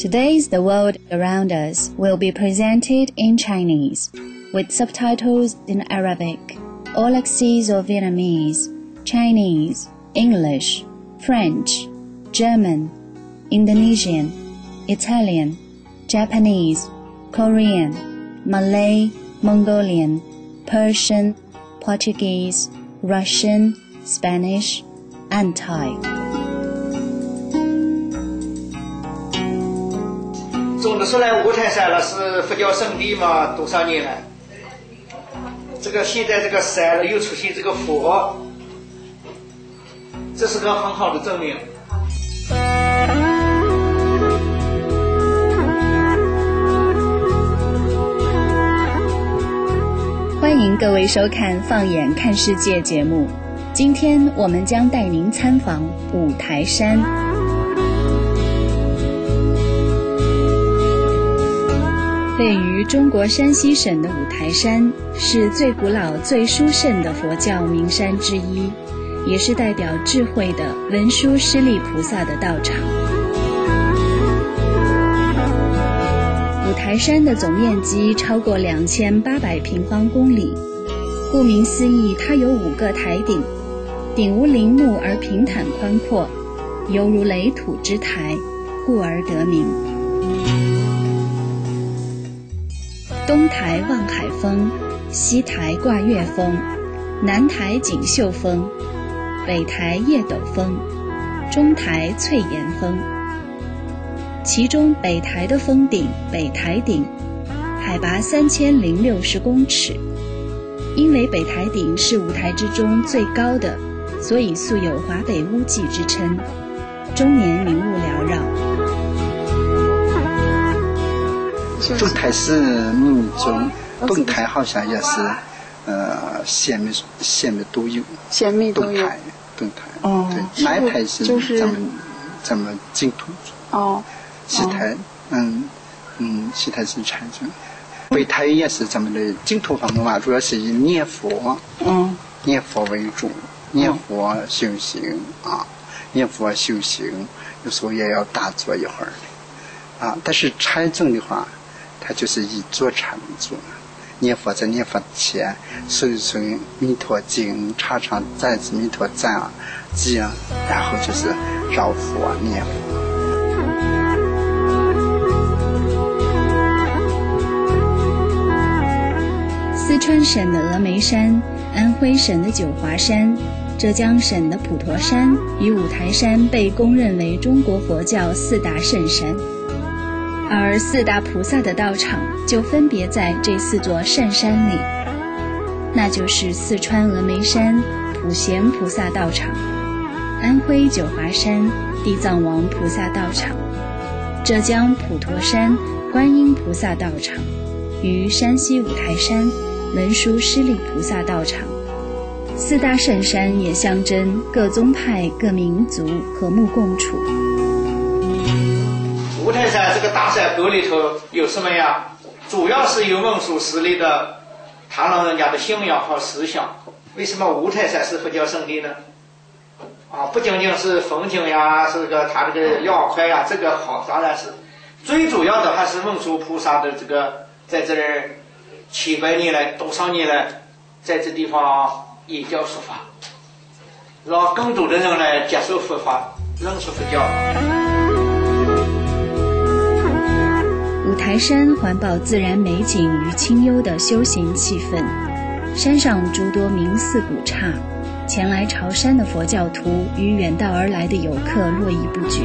Today's The World Around Us will be presented in Chinese, with subtitles in Arabic, Aulacese or Vietnamese, Chinese, English, French, German, Indonesian, Italian, Japanese, Korean, Malay, Mongolian, Persian, Portuguese, Russian, Spanish, and Thai. 总的说来，五台山了是佛教圣地嘛，多少年了？这个现在这个山了又出现这个佛，这是个很好的证明。 欢迎各位收看《放眼看世界》节目。今天我们将带您参访五台山。位于中国山西省的五台山是最古老、最殊胜的佛教名山之一，也是代表智慧的文殊师利菩萨的道场。五台山的总面积超过2800平方公里，顾名思义，它有5个台顶，顶无陵墓而平坦宽阔，犹如垒土之台，故而得名。东台望海峰，西台挂月峰，南台锦绣峰，北台叶斗峰，中台翠岩峰。其中北台的峰顶北台顶海拔3060公尺，因为北台顶是五台之中最高的，所以素有华北屋脊之称，终年云雾缭绕。 中台是秘密宗，东台好像也是，县密都有。 县密都有。 东台。 哦。 对，南台是咱们净土宗。 哦。 西台，西台是禅宗。北台也是咱们的净土方面嘛，主要是以念佛，念佛为主，念佛修行啊，念佛修行，有时候也要打坐一会儿啊。但是禅宗的话，它就是以坐禅为主，念佛在念佛前诵一诵弥陀经，唱唱赞子弥陀赞啊经，然后就是绕佛念佛。 四川省的峨眉山、安徽省的九华山、浙江省的普陀山与五台山被公认为中国佛教4大圣山，而4大菩萨的道场就分别在这4座圣山里，那就是四川峨眉山普贤菩萨道场、安徽九华山地藏王菩萨道场、浙江普陀山观音菩萨道场与山西五台山文殊师利菩萨道场。4大圣山也象征各宗派各民族和睦共处。 五台山这个大山沟里头有什么呀？主要是有文殊师利的唐人人家的信仰和思想。为什么五台山是佛教圣地呢？不仅仅是风景呀，是个它这个要块呀，这个好，当然是最主要的还是文殊菩萨的这个在这儿700年来多少年来在这地方演教说法，让更多的人来接受佛法，认识佛教。 五台山环抱自然美景与清幽的修行气氛，山上诸多名寺古刹，前来朝山的佛教徒与远道而来的游客络绎不绝。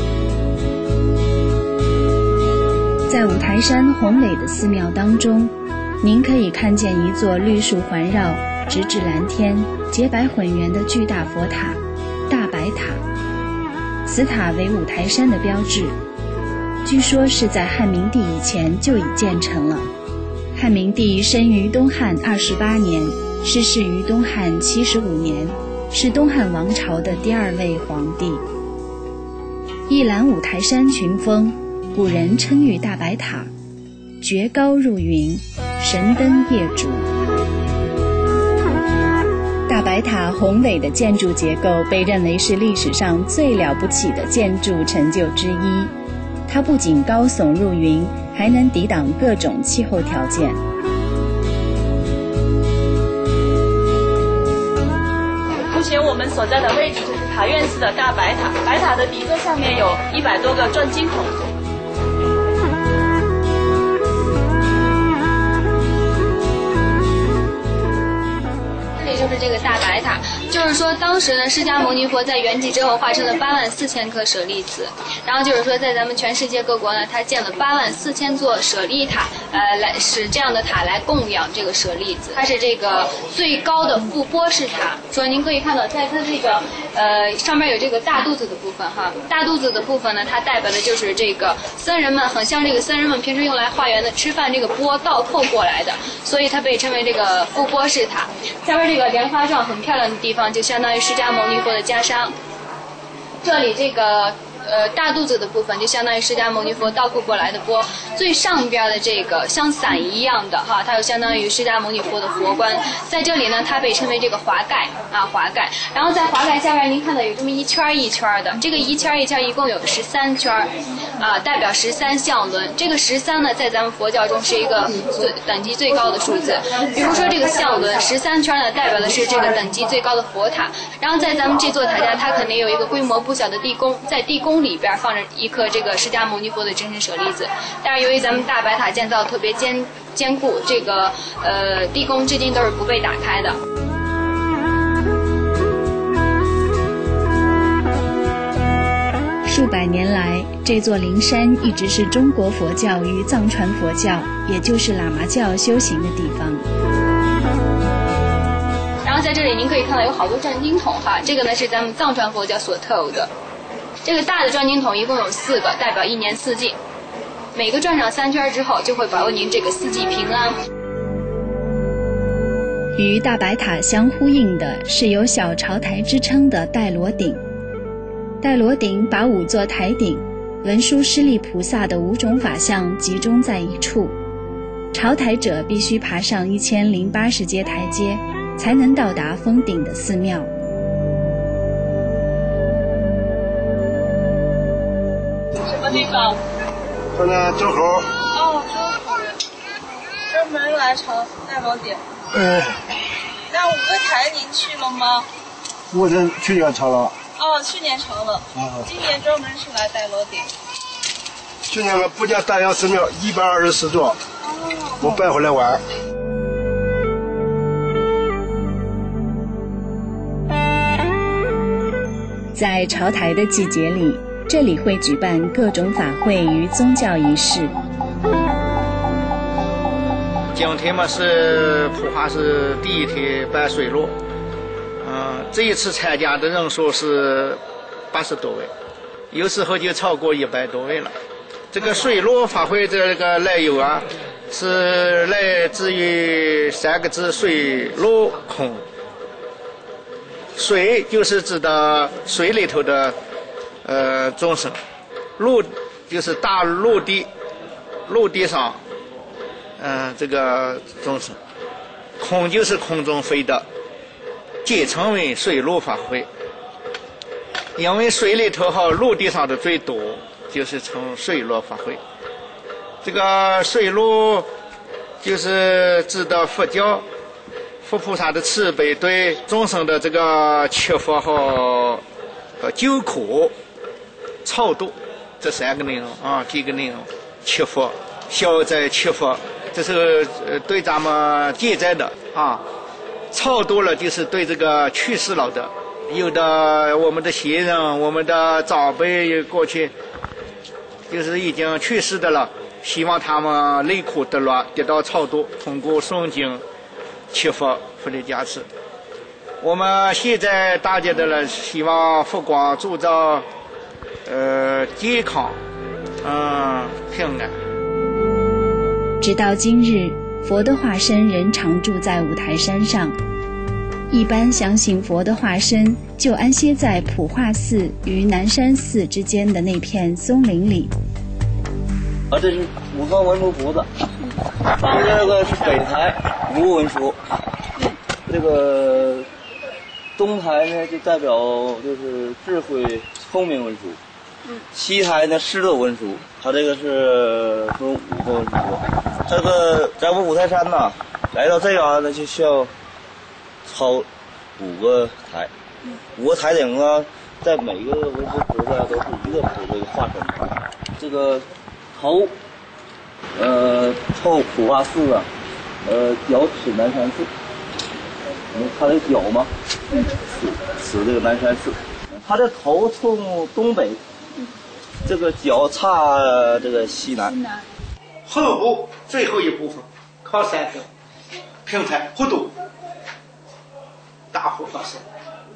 在五台山宏伟的寺庙当中，您可以看见一座绿树环绕、直至蓝天、洁白浑圆的巨大佛塔——大白塔。此塔为五台山的标志，据说是在汉明帝以前就已建成了。汉明帝生于东汉28年，逝世于东汉75年，是东汉王朝的第2位皇帝。一览五台山群峰，古人称誉大白塔绝高入云，神灯夜烛。大白塔宏伟的建筑结构被认为是历史上最了不起的建筑成就之一，它它不仅高耸入云，还能抵挡各种气候条件。 目前我们所在的位置就是塔院寺的大白塔，白塔的底座下面有100多个转经筒。 就是这个大白塔，就是说当时呢，释迦牟尼佛在圆寂之后化成了84000颗舍利子，然后就是说在咱们全世界各国呢，他建了84000座舍利塔，来使这样的塔来供养这个舍利子。它是这个最高的覆钵式塔。说您可以看到，在它这个上面有这个大肚子的部分哈，大肚子的部分呢，它代表的就是这个僧人们，很像这个僧人们平时用来化缘的吃饭这个钵倒扣过来的，所以它被称为这个覆钵式塔。下边这个莲花状很漂亮的地方，就相当于释迦牟尼佛的袈裟。这里这个大肚子的部分就相当于释迦牟尼佛倒扣过来的钵，最上边的这个像伞一样的哈，它就相当于释迦牟尼佛的佛冠。在这里呢，它被称为这个华盖啊，华盖。然后在华盖下边，您看到有这么一圈一圈的，这个一圈一圈一共有13圈啊，代表13相轮。这个13呢，在咱们佛教中是一个等级最高的数字。比如说这个相轮13圈呢，代表的是这个等级最高的佛塔。然后在咱们这座塔下，它肯定有一个规模不小的地宫，在地宫里边放着一颗这个释迦牟尼佛的真身舍利子。但是由于咱们大白塔建造特别坚固，这个地宫至今都是不被打开的。 数百年来，这座灵山一直是中国佛教与藏传佛教，也就是喇嘛教修行的地方。 然后在这里您可以看到有好多转经筒哈，这个呢是咱们藏传佛教所特有的。这个大的转经筒一共有4个，代表1年4季。每个转上3圈之后，就会保佑您这个4季平安。 与大白塔相呼应的是有小朝台之称的带螺顶。带螺顶把5座台顶、文殊师利菩萨的5种法相集中在一处，朝台者必须爬上1080阶台阶，才能到达峰顶的寺庙。 什么地方？ 这呢，周口。 哦，周口，专门来朝带螺顶。那5个台您去了吗？ 我是去年朝了。 哦，去年朝了。今年专门是来带螺顶。 去年我布加大洋寺庙124座，我拜回来玩。 在朝台的季节里，这里会举办各种法会与宗教仪式。 今天嘛是普化寺第1天拜水陆，这一次参加的人数是80多位，有时候就超过100多位了。这个水陆法会这个来由啊，是来自于3个字：水陆空。水就是指的水里头的众生，陆就是大陆地，陆地上这个众生，空就是空中飞的，简称为水陆法会。因为水里头和陆地上的最多，就是称水陆法会。这个水陆就是指的佛教佛菩萨的慈悲对众生的这个祈福和救苦超度，这3个内容啊，几个内容：祈福、消灾祈福，这是对咱们健在的啊；超度了就是对这个去世了的，有的我们的先人、我们的长辈过去就是已经去世的了，希望他们离苦得乐，得到超度，通过诵经祈福佛的加持。我们现在大家的了，希望佛光铸造健康平安。 直到今日，佛的化身仍常住在五台山上。一般相信佛的化身就安歇在普化寺与南山寺之间的那片松林里。 这是5个文殊菩萨，这个是北台无文殊，这个东台呢就代表就是智慧聪明文殊， 西台呢10个文书，它这个是分5个文书。这个咱们五台山呐，来到这嘎达就需要抄5个台，5个台顶啊，在每个文殊菩萨都是一个菩萨化身。这个头，凑普化寺啊，脚尺南山寺。它的脚吗？指这个南山寺。它的头冲东北，这个脚插这个西南。 后部最后一部分靠3分，平台弧度，大护法师。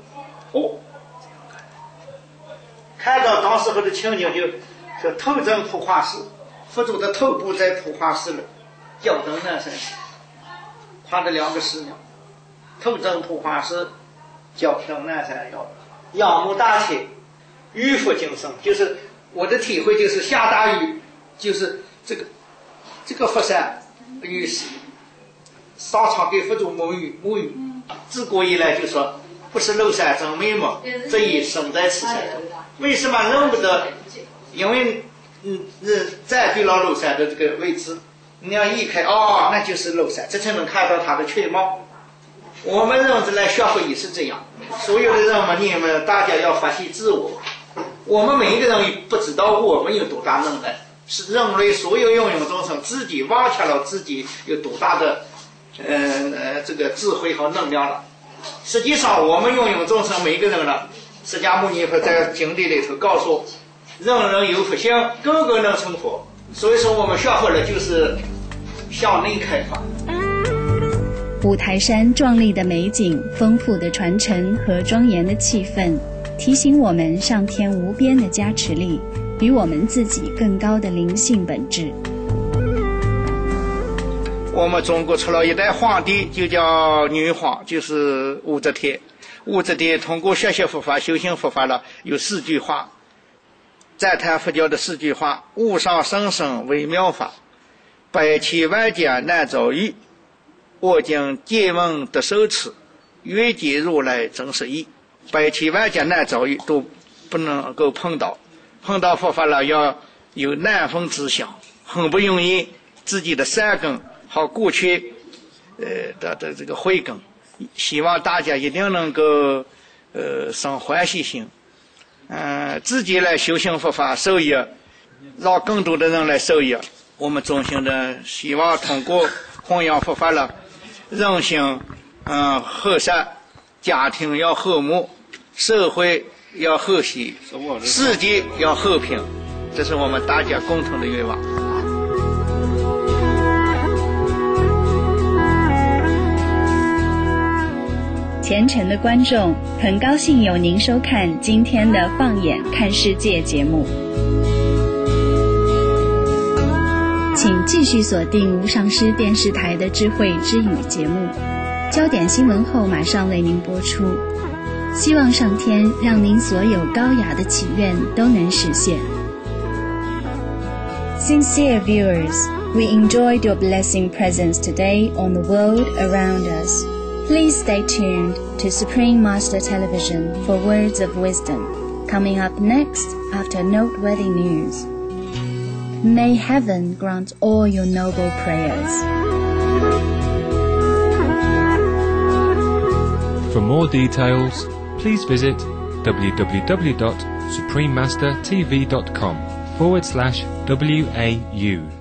看到当时候的情景就头枕普化寺，佛祖的头部在普化寺了，脚蹬南山寺，他的2个师娘。头枕普化寺，脚蹬南山腰，仰慕大气，雨复精生。就是我的体会，就是下大雨，就是这个佛山雨是上场给佛祖沐浴。自古以来就说不是庐山真面目，这一生在此山中。为什么认不得？因为占据了庐山的这个位置，你要一开那就是庐山，这才能看到它的全貌。我们认知来学佛也是这样，所有的人们，你们大家要发现自我。我们每一个人不知道我们有多大能耐，是人类所有芸芸众生自己挖掘了自己有多大的这个智慧和能量了。实际上我们芸芸众生每一个人呢，释迦牟尼佛在经典里头告诉人人有佛性，个个能成佛。所以说我们学佛了就是向内开发。 五台山壮丽的美景、丰富的传承和庄严的气氛，提醒我们上天无边的加持力，比我们自己更高的灵性本质。 我们中国出了一代皇帝，就叫女皇，就是武则天。武则天通过学习佛法、修行佛法了，有4句话，赞叹佛教的4句话：无上甚深微妙法，百千万劫难遭遇。我今见闻得受持，愿解如来真实义。百千万劫难遭遇，都不能够碰到佛法了，要有难逢之想，很不容易。自己的善根和过去的这个慧根，希望大家一定能够生欢喜心，自己来修行佛法受益，让更多的人来受益。我们衷心的希望通过弘扬佛法了，人心和善，家庭要和睦，社会要和谐，世界要和平，这是我们大家共同的愿望。 虔诚的观众，很高兴有您收看今天的放眼看世界节目，请继续锁定无上师电视台的智慧之语节目，焦点新闻后马上为您播出。希望上天让您所有高雅的祈愿都能实现。Sincere viewers, we enjoyed your blessing presence today on the world around us. Please stay tuned to Supreme Master Television for words of wisdom, coming up next after noteworthy news. May heaven grant all your noble prayers. For more details, please visit www.suprememastertv.com/WAU.